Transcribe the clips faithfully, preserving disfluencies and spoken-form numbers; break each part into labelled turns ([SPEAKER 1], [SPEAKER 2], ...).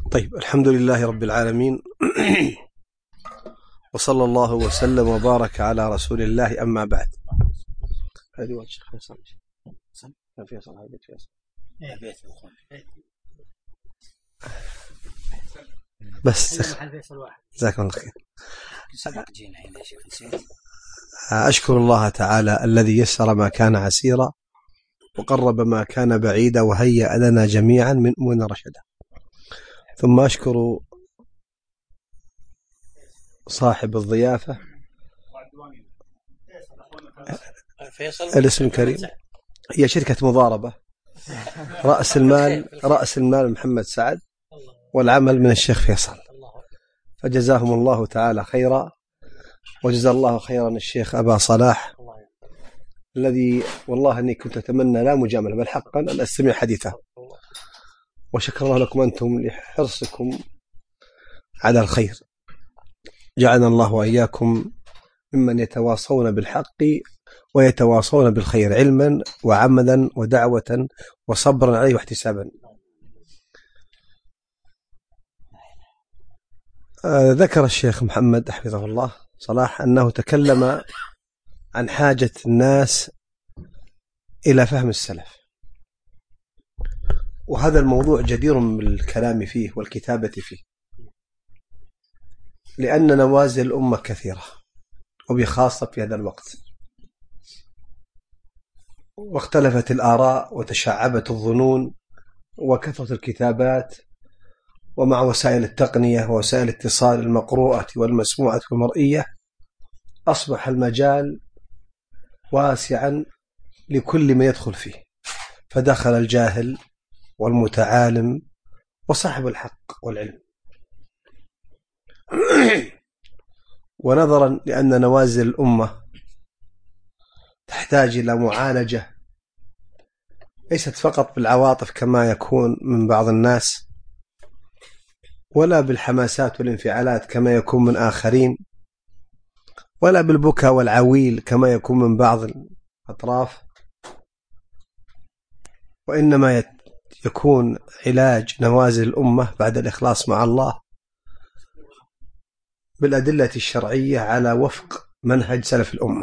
[SPEAKER 1] طيب، الحمد لله رب العالمين وصلى الله وسلم وبارك على رسول الله. أما بعد، هذه وجه فيصل فيصل هذا بيت فيصل بس جزاك الله خير. أشكر الله تعالى الذي يسر ما كان عسيرا وقرب ما كان بعيدا وهيأ لنا جميعا من أمورنا رشدا. ثم أشكر صاحب الضيافة الاسم كريم، هي شركة مضاربة، رأس المال رأس المال محمد سعد والعمل من الشيخ فيصل، فجزاهم الله تعالى خيرا، وجزا الله خيرا الشيخ أبا صلاح الذي والله أني كنت أتمنى لا مجاملة بل حقا أن أستمع حديثه، وشكر الله لكم أنتم لحرصكم على الخير. جعلنا الله وإياكم ممن يتواصون بالحق ويتواصون بالخير علما وعملا ودعوة وصبرا عليه واحتسابا. آه ذكر الشيخ محمد حفظه الله صلاح أنه تكلم عن حاجة الناس إلى فهم السلف، وهذا الموضوع جدير بالكلام فيه والكتابة فيه، لأن نوازل الأمة كثيرة وبخاصة في هذا الوقت، واختلفت الآراء وتشعبت الظنون وكثرت الكتابات، ومع وسائل التقنية ووسائل الاتصال المقروءة والمسموعة والمرئية أصبح المجال واسعا لكل من يدخل فيه، فدخل الجاهل والمتعالم وصاحب الحق والعلم. ونظرا لأن نوازل الأمة تحتاج إلى معالجة ليست فقط بالعواطف كما يكون من بعض الناس، ولا بالحماسات والانفعالات كما يكون من آخرين، ولا بالبكاء والعويل كما يكون من بعض الأطراف، وإنما يكون علاج نوازل الأمة بعد الإخلاص مع الله بالأدلة الشرعية على وفق منهج سلف الأمة.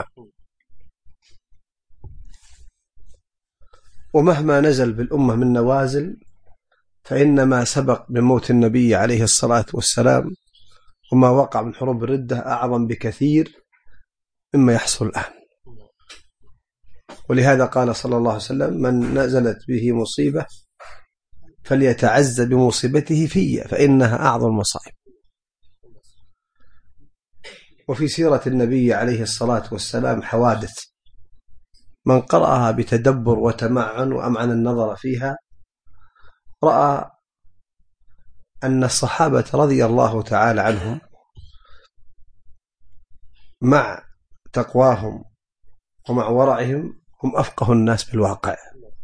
[SPEAKER 1] ومهما نزل بالأمة من نوازل فإنما سبق من موت النبي عليه الصلاة والسلام وما وقع من حروب الردة أعظم بكثير مما يحصل الآن. ولهذا قال صلى الله عليه وسلم: من نزلت به مصيبة فليتعز بمصيبته في فإنها أعظم المصائب. وفي سيرة النبي عليه الصلاة والسلام حوادث من قرأها بتدبر وتمعن وأمعن النظر فيها رأى أن الصحابة رضي الله تعالى عنهم مع تقواهم ومع ورعهم هم أفقه الناس بالواقع،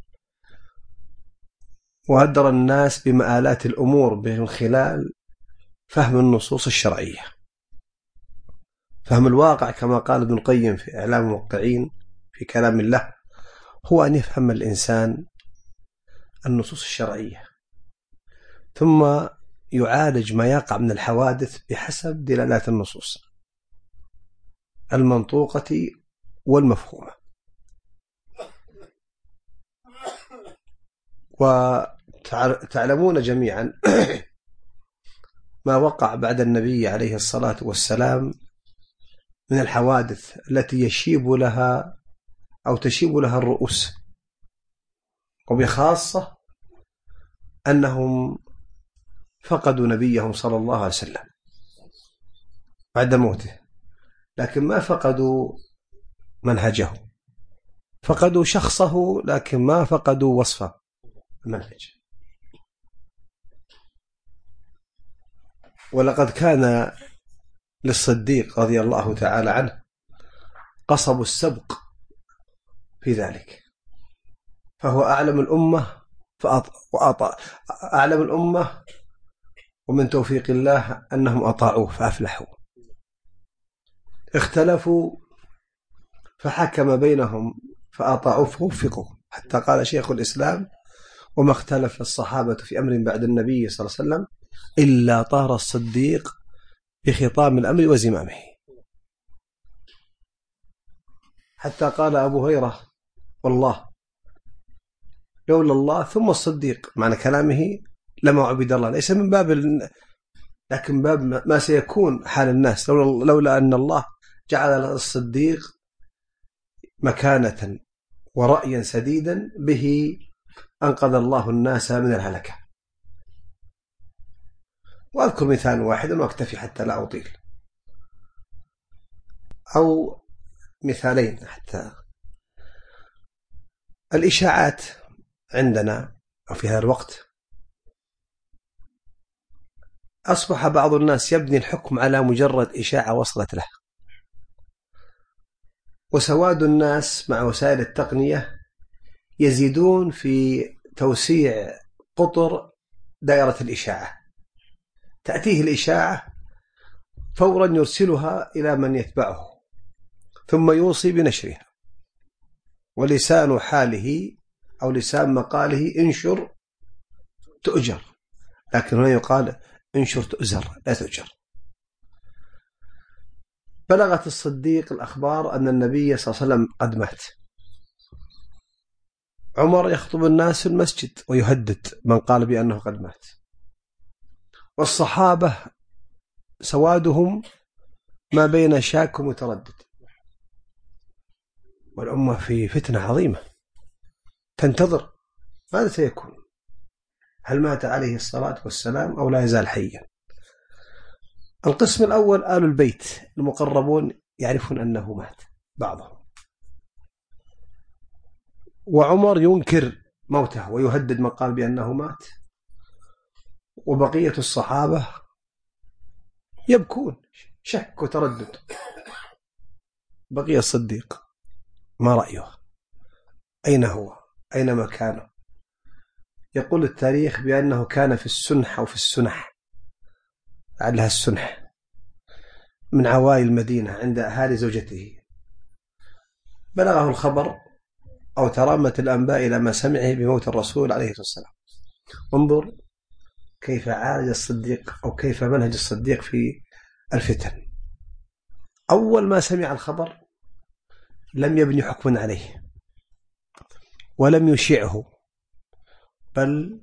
[SPEAKER 1] وهدر الناس بمآلات الأمور من خلال فهم النصوص الشرعية، فهم الواقع كما قال ابن القيم في إعلام الموقعين في كلام الله هو أن يفهم الإنسان النصوص الشرعية ثم يعالج ما يقع من الحوادث بحسب دلالات النصوص المنطوقة والمفهومة. وتعلمون جميعا ما وقع بعد النبي عليه الصلاة والسلام من الحوادث التي يشيب لها أو تشيب لها الرؤوس، وبخاصة أنهم فقدوا نبيهم صلى الله عليه وسلم بعد موته، لكن ما فقدوا منهجه، فقدوا شخصه لكن ما فقدوا وصفه المنهج. ولقد كان للصديق رضي الله تعالى عنه قصب السبق في ذلك، فهو أعلم الأمة فأطاع أعلم الأمة، ومن توفيق الله أنهم أطاعوه فأفلحوا. اختلفوا فحكم بينهم فأطاعوه فوفقوا، حتى قال شيخ الإسلام: وما اختلف الصحابة في أمر بعد النبي صلى الله عليه وسلم إلا طار الصديق بخطام الأمر وزمامه. حتى قال أبو هريرة والله لولا الله ثم الصديق، معنى كلامه لما عبد الله، ليس من باب ال... لكن باب ما سيكون حال الناس لولا, لولا أن الله جعل الصديق مكانة ورأيا سديدا به أنقذ الله الناس من الهلكة. وأذكر مثال واحد وأكتفي حتى لا أطيل، أو مثالين حتى. الإشاعات عندنا أو في هذا الوقت أصبح بعض الناس يبني الحكم على مجرد إشاعة وصلت له، وسواد الناس مع وسائل التقنية يزيدون في توسيع قطر دائرة الإشاعة. تأتيه الإشاعة فورا يرسلها إلى من يتبعه ثم يوصي بنشرها، ولسان حاله أو لسان مقاله انشر تؤجر، لكن هنا يقال انشر تؤزر لا تؤجر. بلغت الصديق الأخبار أن النبي صلى الله عليه وسلم قد مات. عمر يخطب الناس في المسجد ويهدد من قال بأنه قد مات، والصحابة سوادهم ما بين شاك ومتردد، والأمة في فتنة عظيمة تنتظر ماذا سيكون، هل مات عليه الصلاة والسلام أو لا يزال حيا. القسم الأول آل البيت المقربون يعرفون أنه مات بعضهم، وعمر ينكر موته ويهدد من قال بأنه مات، وبقية الصحابة يبكون شك وتردد. بقي الصديق ما رأيه؟ أين هو؟ أين مكانه؟ يقول التاريخ بأنه كان في السنح أو في السنح، لعلها السنح، من عوائل المدينة عند أهالي زوجته. بلغه الخبر أو ترامت الأنباء إلى ما سمعه بموت الرسول عليه الصلاة والسلام. انظر كيف عالج الصديق أو كيف منهج الصديق في الفتن. أول ما سمع الخبر لم يبني حكما عليه ولم يشيعه، بل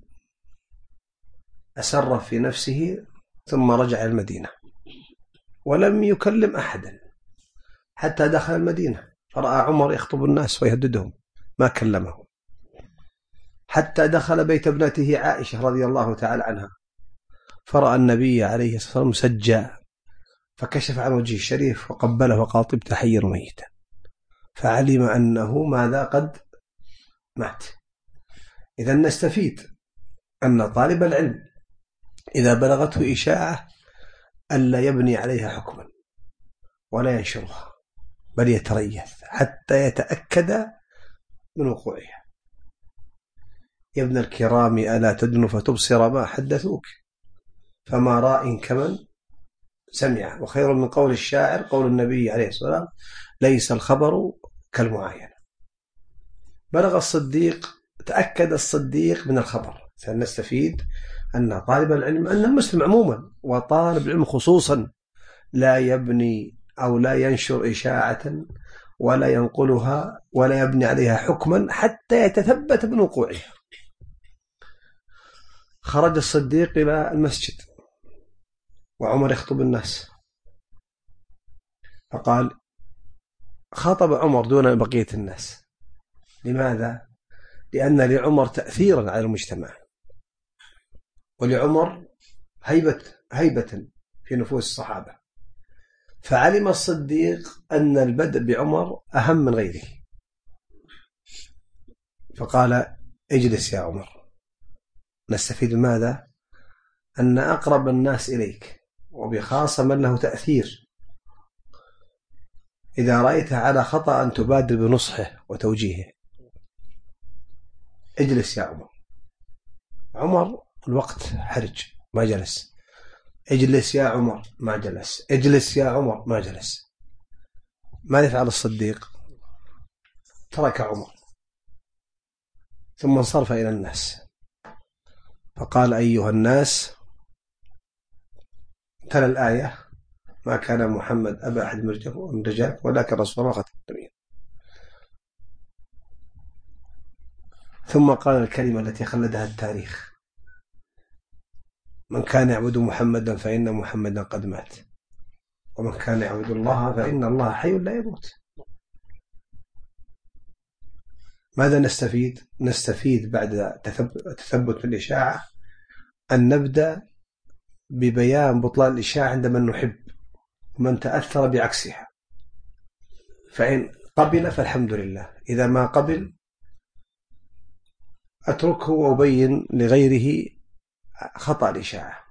[SPEAKER 1] أسر في نفسه ثم رجع المدينة ولم يكلم أحدا حتى دخل المدينة، فرأى عمر يخطب الناس ويهددهم ما كلمهم، حتى دخل بيت ابنته عائشة رضي الله تعالى عنها فرأى النبي عليه الصلاة والسلام مسجى، فكشف عن وجهه الشريف وقبله وقال طبت حيا ميتا، فعلم أنه ماذا قد مات. إذا نستفيد أن طالب العلم إذا بلغته إشاعة ألا يبني عليها حكما ولا ينشرها، بل يتريث حتى يتأكد من وقوعها. يا ابن الكرام ألا تدن فتبصر ما حدثوك، فما راء كمن سمع، وخير من قول الشاعر قول النبي عليه الصلاة والسلام ليس الخبر كالمعاينة. بلغ الصديق، تأكد الصديق من الخبر. سنستفيد أن طالب العلم، أن المسلم عموما وطالب العلم خصوصا، لا يبني أو لا ينشر إشاعة ولا ينقلها ولا يبني عليها حكما حتى يتثبت من وقوعها. خرج الصديق إلى المسجد وعمر يخطب الناس، فقال خاطب عمر دون بقية الناس. لماذا؟ لأن لعمر تأثيرا على المجتمع، ولعمر هيبة هيبة في نفوس الصحابة، فعلم الصديق أن البدء بعمر أهم من غيره، فقال اجلس يا عمر. نستفيد ماذا؟ أن أقرب الناس إليك وبخاصة من له تأثير إذا رأيته على خطأ أن تبادر بنصحه وتوجيهه. اجلس يا عمر. عمر الوقت حرج ما جلس. اجلس يا عمر ما جلس. اجلس يا عمر ما جلس. ماذا يفعل الصديق؟ ترك عمر ثم انصرف إلى الناس فقال أيها الناس تلا الآية: ما كان محمد أبا أحد من رجالكم ولكن رسول الله خاتم النبيين. ثم قال الكلمة التي خلدها التاريخ: من كان يعبد محمدا فإن محمدا قد مات، ومن كان يعبد الله فإن الله حي لا يموت. ماذا نستفيد؟ نستفيد بعد تثبت الإشاعة أن نبدأ ببيان بطلان الإشاعة عند من نحب ومن تأثر بعكسها، فإن قبل فالحمد لله، إذا ما قبل أتركه وأبين لغيره خطأ الإشاعة.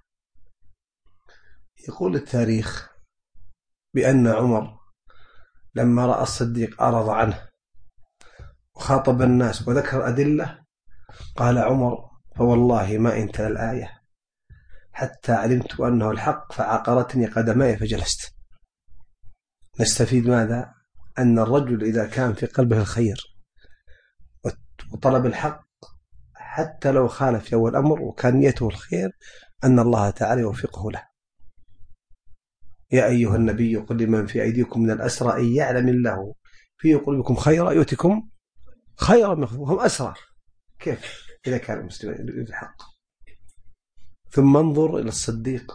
[SPEAKER 1] يقول التاريخ بأن عمر لما رأى الصديق أعرض عنه وخاطب الناس وذكر أدلة، قال عمر: فوالله ما انتهى الآية حتى علمت أنه الحق فعقرتني قدماي فجلست. نستفيد ماذا؟ أن الرجل إذا كان في قلبه الخير وطلب الحق حتى لو خالف في أول الأمر وكان نيته الخير، أن الله تعالى يوفقه له. يا أيها النبي قل لمن في أيديكم من الأسرى إن يعلم الله في قلوبكم خيرا يؤتكم خيرا منهم، هم أسرى. كيف إذا كان المسلمين يريد الحق؟ ثم انظر إلى الصديق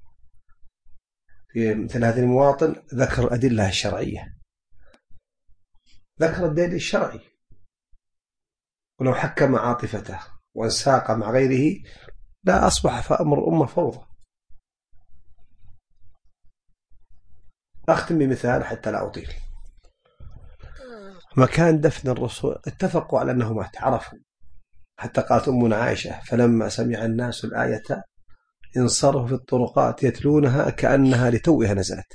[SPEAKER 1] في مثل هذه المواطن، ذكر الأدلة الشرعية، ذكر الدليل الشرعي، ولو حكم عاطفته وانساق مع غيره لا أصبح فأمر الأمة فوضى. أختم بمثال حتى لا أطيل. مكان دفن الرسول اتفقوا على أنه مات، عرفوا، حتى قالت أمنا عائشة: فلما سمع الناس الآية انصرفوا في الطرقات يتلونها كأنها لتوها نزلت.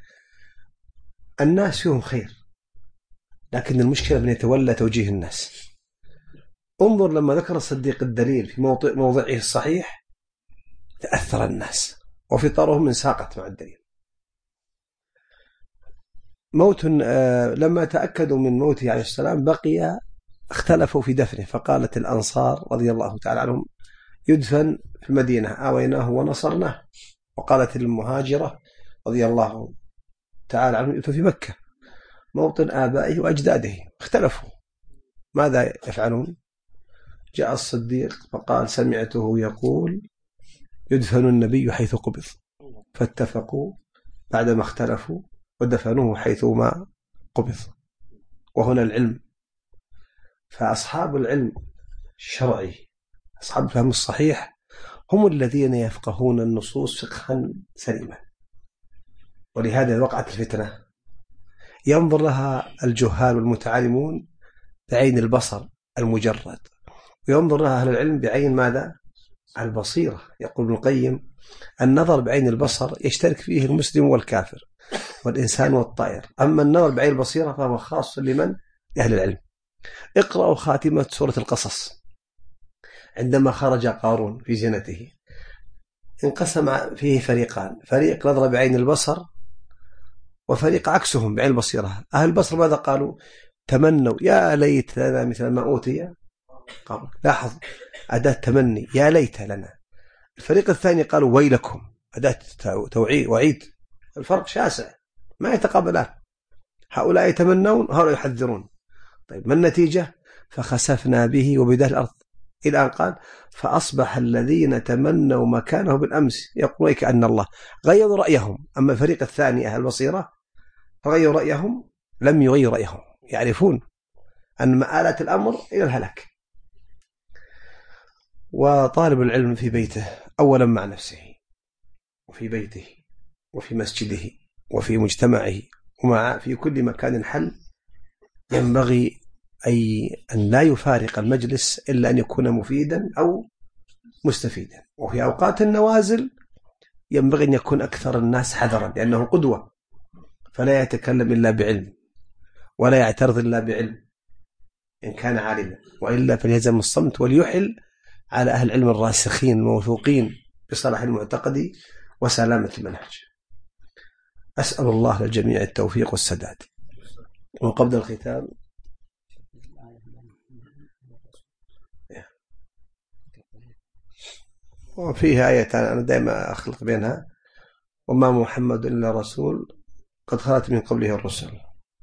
[SPEAKER 1] الناس فيهم خير، لكن المشكلة من يتولى توجيه الناس. انظر لما ذكر الصديق الدليل في موضع موضعه الصحيح تأثر الناس وفطرهم انساقت مع الدليل. موت لما تأكدوا من موته عليه السلام بقي اختلفوا في دفنه، فقالت الأنصار رضي الله تعالى عنهم: يدفن في المدينة آويناه ونصرناه، وقالت المهاجرة رضي الله تعالى عنهم: يدفن في مكة موطن آبائه وأجداده. اختلفوا ماذا يفعلون؟ جاء الصديق فقال: سمعته يقول يدفن النبي حيث قبض، فاتفقوا بعدما اختلفوا ودفنوه حيثما قبض. وهنا العلم، فأصحاب العلم الشرعي أصحاب الفهم الصحيح هم الذين يفقهون النصوص فقها سليما. ولهذا وقعت الفتنة، ينظر لها الجهال والمتعلمون بعين البصر المجرد، وينظر لها أهل العلم بعين ماذا؟ البصيرة. يقول ابن القيم: النظر بعين البصر يشترك فيه المسلم والكافر والإنسان والطائر، أما النظر بعين البصيرة فهو خاص لمن؟ أهل العلم. اقرأوا خاتمة سورة القصص عندما خرج قارون في زينته، انقسم فيه فريقان: فريق نظر بعين البصر وفريق عكسهم بعين البصيرة. أهل البصر ماذا قالوا؟ تمنوا: يا ليت لنا مثل ما أوتي قارون. لاحظ أداة تمني، يا ليت لنا. الفريق الثاني قالوا: ويلكم، أداة توعيد وعيد. الفرق شاسع ما يتقابلان، هؤلاء يتمنون هؤلاء يحذرون. طيب ما النتيجة؟ فخسفنا به وبدار الأرض، إلى أن قال: فأصبح الذين تمنوا مكانه بالأمس يقولون كأن الله غيروا رأيهم. أما الفريق الثاني أهل البصيرة فغيروا رأيهم، لم يغيروا رأيهم، يعرفون أن مآلة الأمر إلى الهلاك. وطالب العلم في بيته أولا مع نفسه وفي بيته وفي مسجده وفي مجتمعه ومع في كل مكان حل، ينبغي أي أن لا يفارق المجلس إلا أن يكون مفيدا أو مستفيدا. وفي أوقات النوازل ينبغي أن يكون أكثر الناس حذرا، لأنه قدوة، فلا يتكلم إلا بعلم ولا يعترض إلا بعلم إن كان عالما، وإلا فليلزم الصمت وليحل على أهل العلم الراسخين الموثوقين بصلاح المعتقد وسلامة المنهج. أسأل الله للجميع التوفيق والسداد. وقبل الختام وفيها آية أنا دائما أخلط بينها: وما محمد إلا رسول قد خلت من قبله الرسل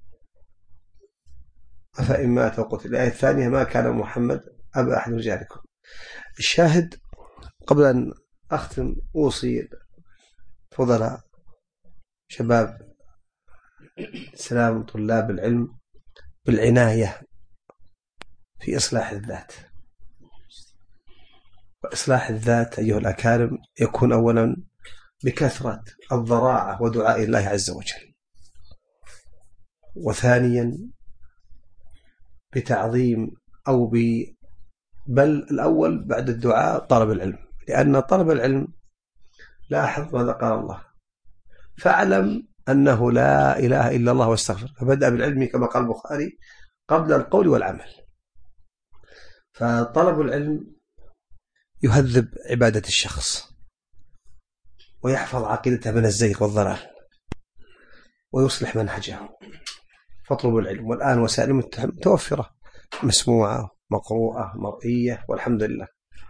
[SPEAKER 1] أفإن مات وقتل. الآية الثانية ما كان محمد أبا أحد رجالكم. الشاهد قبل أن أختم أوصي فضلاء شباب سلام طلاب العلم بالعناية في إصلاح الذات. وإصلاح الذات أيها الأكارم يكون أولا بكثرة الضراعة ودعاء الله عز وجل، وثانيا بتعظيم أو ب بل الأول بعد الدعاء طلب العلم، لأن طلب العلم لاحظ ماذا قال الله: فاعلم أنه لا إله إلا الله واستغفر. فبدأ بالعلم كما قال البخاري قبل القول والعمل. فطلب العلم يهذب عبادة الشخص ويحفظ عقيدته من الزيغ والضلال ويصلح منهجه. فاطلبوا العلم، والآن وسائل متوفرة مسموعة مقروءة مرئية والحمد لله.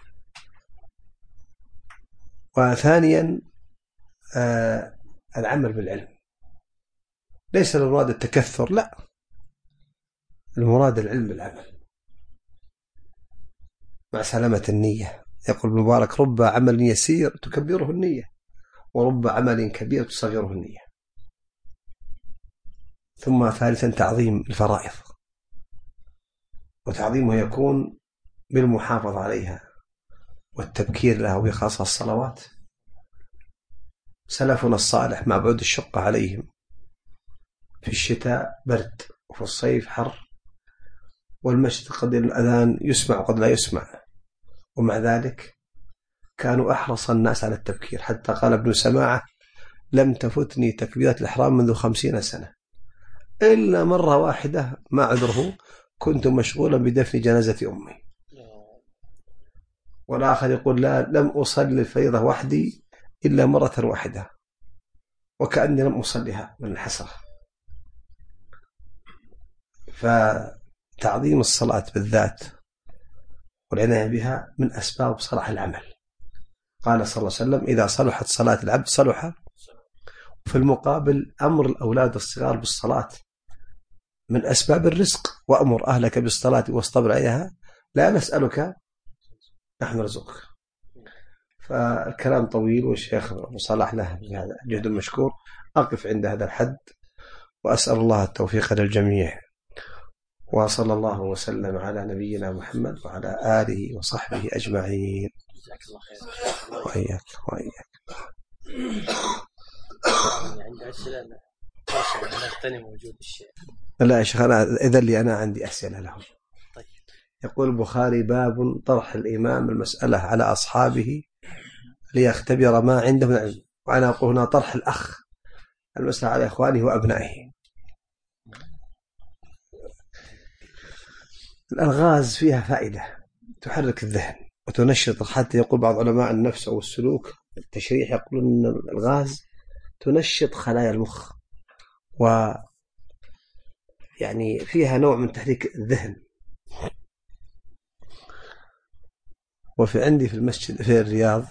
[SPEAKER 1] وثانيا آه العمل بالعلم، ليس المراد التكثر، لا، المراد العلم بالعمل مع سلامة النية. يقول مبارك: رب عمل يسير تكبره النية، ورب عمل كبير تصغره النية. ثم ثالثا تعظيم الفرائض، وتعظيمه يكون بالمحافظة عليها والتبكير لها، وبخاصة الصلوات. سلفنا الصالح مع بعد الشقة عليهم، في الشتاء برد وفي الصيف حر، والمسجد قد الأذان يسمع وقد لا يسمع، ومع ذلك كانوا أحرص الناس على التبكير، حتى قال ابن سماعة: لم تفتني تكبيرة الإحرام منذ خمسين سنة إلا مرة واحدة، ما عذره، كنت مشغولا بدفن جنازة أمي. والآخر يقول: لا، لم أصلي الفريضة وحدي إلا مرة واحدة وكأني لم أصليها من الحسرة. فتعظيم الصلاة بالذات والعناية بها من أسباب صلاح العمل. قال صلى الله عليه وسلم: إذا صلحت صلاة العبد صلح. في المقابل أمر الأولاد الصغار بالصلاة من أسباب الرزق: وأمر أهلك بالصلاة واصطبر عليها لا نسألك نحن نرزقك. فالكلام طويل والشيخ أبو صلاح له جهد مشكور. أقف عند هذا الحد وأسأل الله التوفيق للجميع، وصلى الله وسلم على نبينا محمد وعلى آله وصحبه أجمعين. وإياك وإياك.
[SPEAKER 2] عندي أسئلة نغتنم موجود الشيء.
[SPEAKER 1] لا يا شيخ، أنا إذا لي أنا عندي أسئلة لهم.
[SPEAKER 2] طيب.
[SPEAKER 1] يقول البخاري: باب طرح الإمام المسألة على أصحابه ليختبر ما عنده من علم. وأنا أقول هنا طرح الأخ المسألة على إخوانه وأبنائه. الألغاز فيها فائدة تحرك الذهن وتنشط، حتى يقول بعض علماء النفس أو السلوك التشريح يقولون أن الألغاز تنشط خلايا المخ، و يعني فيها نوع من تحريك الذهن. وفي عندي في المسجد في الرياض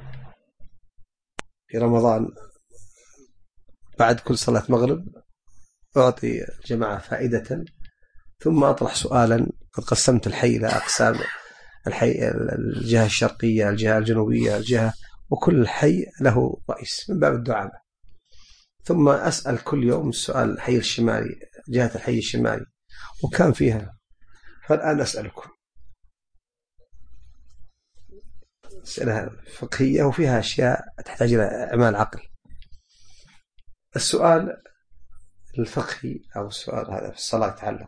[SPEAKER 1] في رمضان بعد كل صلاة مغرب أعطي الجماعة فائدة، ثم أطرح سؤالا. قد قسمت الحي إلى أقسام: الحي الجهة الشرقية، الجهة الجنوبية، الجهة، وكل حي له رئيس من باب الدعاء. ثم أسأل كل يوم السؤال: الحي الشمالي، جهة الحي الشمالي، وكان فيها. فالآن أسألكم أسئلة فقهية وفيها أشياء تحتاج إلى إعمال عقل. السؤال الفقهي أو السؤال هذا في الصلاة تعلق: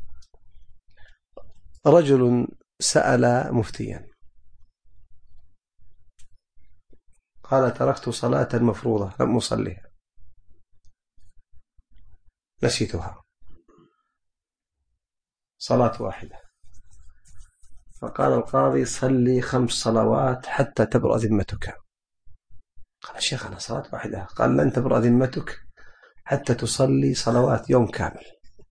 [SPEAKER 1] رجل سأل مفتيا قال: تركت صلاة مفروضة لم أصليها، نسيتها، صلاة واحدة. فقال القاضي: صلي خمس صلوات حتى تبرأ ذمتك. قال: شيخ أنا صلاة واحدة. قال: لن تبرأ ذمتك حتى تصلي صلوات يوم كامل.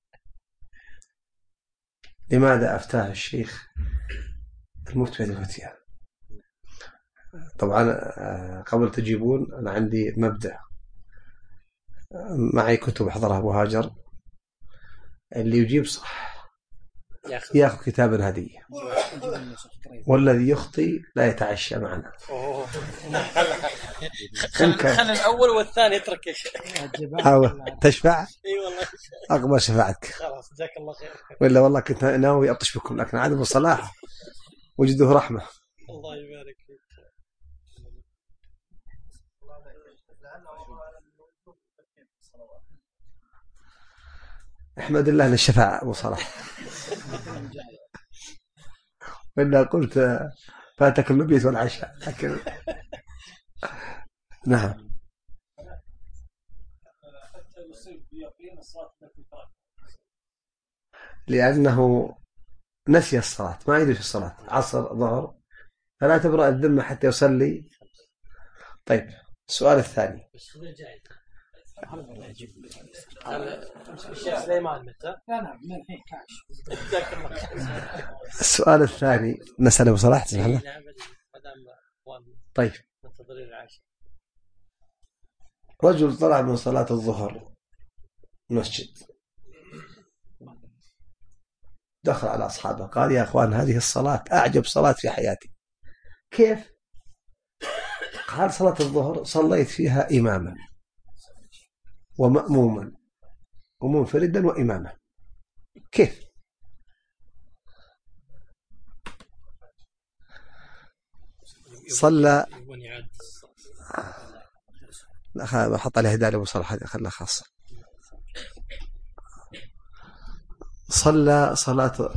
[SPEAKER 1] لماذا أفتاه الشيخ المفتي هذه الفتية؟ طبعا قبل تجيبون أنا عندي مبدأ: معي كتب أحضرها أبو هاجر، اللي يجيب صح ياخذ كتابا هدية، والذي يخطي لا يتعشى معنا.
[SPEAKER 2] خل خل الأول والثاني اترك يا شيخ.
[SPEAKER 1] تشفع؟
[SPEAKER 2] اي والله
[SPEAKER 1] أقبل شفاعتك.
[SPEAKER 2] خلاص جزاك الله خير.
[SPEAKER 1] ولا والله كنت ناوي أطش بكم، لكن عدم الصلاح وجده رحمة.
[SPEAKER 2] الله يبارك فيك.
[SPEAKER 1] احمد الله للشفاعة أبو صلاح. وإلا قلت فاتك المبيت والعشاء، لكن نعم. لأنه نسي الصلاة، ما يدري الصلاة، عصر ظهر، فلا تبرأ الذمة حتى يصلي. طيب السؤال الثاني.
[SPEAKER 2] الشيخ سليمان متى؟
[SPEAKER 3] لا لا من الحين كاش.
[SPEAKER 1] السؤال الثاني نسأل أبو صلاح. طيب رجل طلع من صلاة الظهر مسجد، دخل على أصحابه قال يا أخوان هذه الصلاة أعجب صلاة في حياتي. كيف؟ قال صلاة الظهر صليت فيها إماما ومأموما ومنفردا وإماما. كيف؟ صلى لا بحط عليه هدايا أبو صلاح، هذه خلها خاصة. صلى صلاة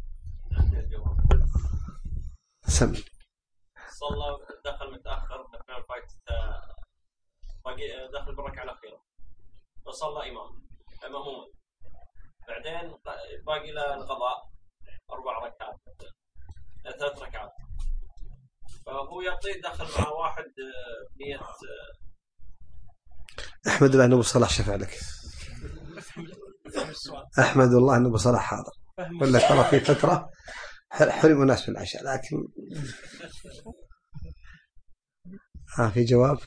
[SPEAKER 1] سم
[SPEAKER 4] صلى دخل متأخر دخل فايت باقي دخل بالركعة الأخيرة وصلى إمام مأموما، بعدين باقي له القضاء أربع ركعات ثلاث ركعات، فهو يعطي دخل مع واحد مية.
[SPEAKER 1] أحمد الله أن أبو صلاح شفع لك. أحمد الله أن أبو صلاح حاضر، ولا ترى في فترة حرم الناس في العشاء. لكن ها في جواب.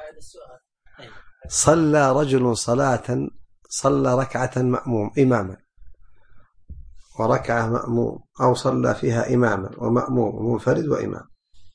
[SPEAKER 1] صلى رجل صلاة صلى ركعة مأموم إماما وركعة مأموم، أو صلى فيها إماما ومأموم ومنفرد وإمام.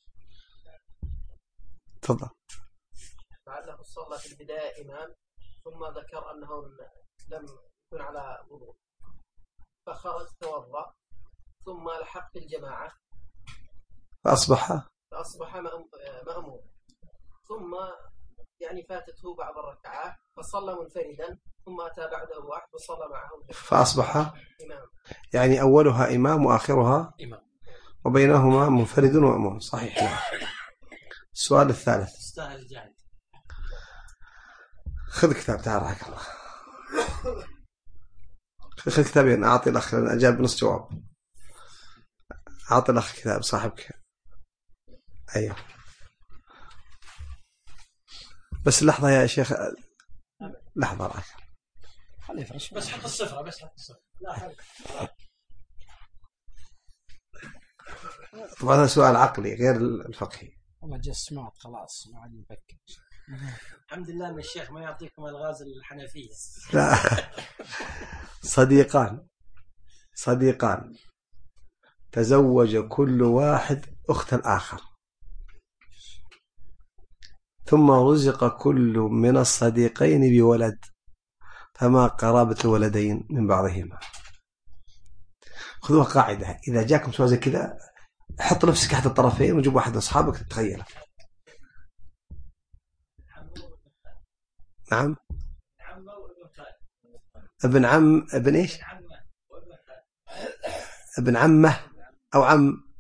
[SPEAKER 1] تفضل.
[SPEAKER 5] لعله صلى في البداية إمام ثم ذكر أنه لم يكن على وضوء فخرج توضأ ثم لحق الجماعة
[SPEAKER 1] فأصبح
[SPEAKER 5] فأصبح مأموم، ثم يعني فاتته بعض الركعات فصلى منفردا ثم أتى بعده واحد وصلى معهم
[SPEAKER 1] فأصبح
[SPEAKER 5] إمام.
[SPEAKER 1] يعني أولها إمام وآخرها
[SPEAKER 2] إمام
[SPEAKER 1] وبينهما منفرد ومأموم. صحيح. نعم. السؤال الثالث.
[SPEAKER 2] استاهل جاهد.
[SPEAKER 1] خذ كتاب تعال رحمك الله. خذ كتابين. أعطي الأخ أجاب نص جواب. أعطي الأخ كتاب صاحبك. أيوه بس لحظة يا شيخ، لحظة راك
[SPEAKER 2] بس حط الصفرة بس حط الصفرة. لا
[SPEAKER 1] طبعا هذا سؤال عقلي غير الفقهي.
[SPEAKER 3] والله جسمات خلاص ما عاد نفكر.
[SPEAKER 2] الحمد لله ان الشيخ ما يعطيكم الغاز الحنفية.
[SPEAKER 1] لا صديقان صديقان تزوج كل واحد أخت الآخر، ثم رزق كل من الصديقين بولد، فما قرابة الولدين من بعضهما. خذوها قاعدة، إذا جاكم سؤال زي كذا حط نفسك أحد الطرفين وجيب واحد من أصحابك تتخيله. نعم. ابن عم ابن إيش؟ ابن عمه أو عم.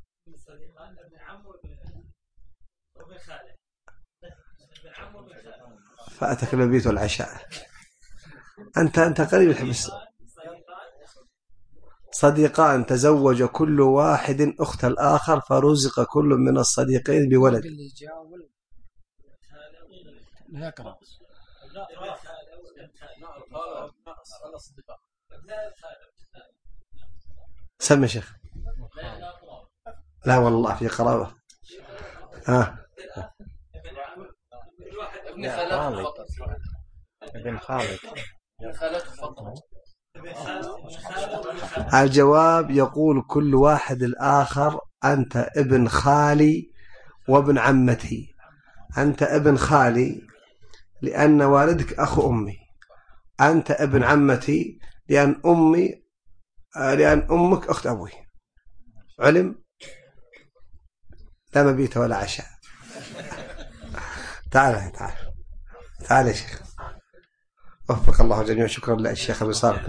[SPEAKER 1] فأتك المبيت والعشاء. أنت أنت قريب الحبس. صديقان تزوج كل واحد أخت الآخر فرزق كل من الصديقين بولد.
[SPEAKER 3] لا يقرأ.
[SPEAKER 1] سمي شيخ. لا والله في قرابة. ها
[SPEAKER 6] ابن خالد.
[SPEAKER 1] الجواب يقول كل واحد الآخر أنت ابن خالي وابن عمتي. أنت ابن خالي لأن والدك أخو أمي، أنت ابن عمتي لأن أمي لأن أمك أخت أبوي. علم؟ لا مبيت ولا عشاء. تعال تعال تعال يا شيخ، وفق الله جميعا. شكرا للشيخ أبي صالح.